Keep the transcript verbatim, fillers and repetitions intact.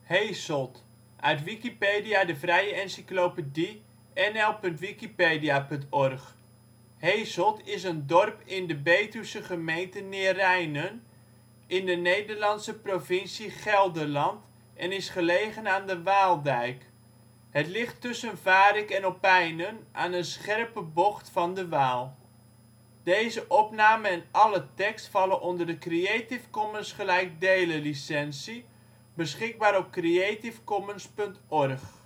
Heesselt, uit Wikipedia, de vrije encyclopedie. N L punt wikipedia punt org. Heesselt is een dorp in de Betuwse gemeente Neerijnen, in de Nederlandse provincie Gelderland en is gelegen aan de Waaldijk. Het ligt tussen Varik en Opijnen aan een scherpe bocht van de Waal. Alle tekst vallen onder de Creative Commons gelijkdelen licentie. Beschikbaar op creativecommons punt org